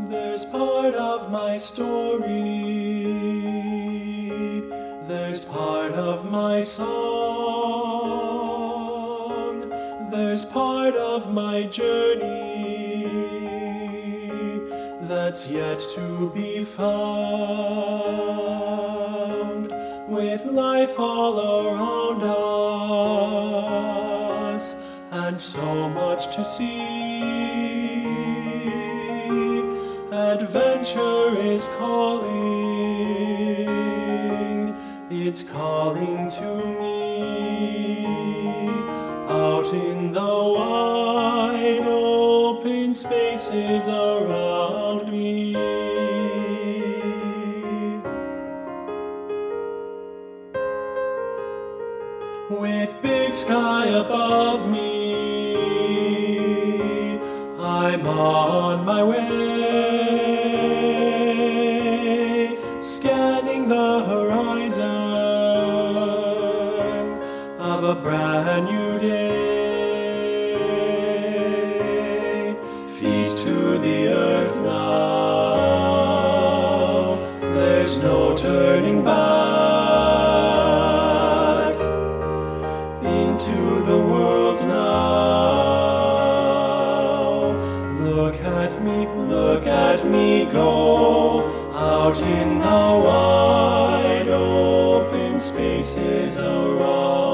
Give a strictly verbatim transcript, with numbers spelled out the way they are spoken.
There's part of my story, there's part of my song, there's part of my journey that's yet to be found, with life all around us and so much to see. Adventure is calling, it's calling to me, out in the wide open spaces around me. With big sky above me, I'm on my way, scanning the horizon of a brand new day. Feet to the earth now, there's no turning back into the world now. Look at me, look at me go, out in the wide open spaces around.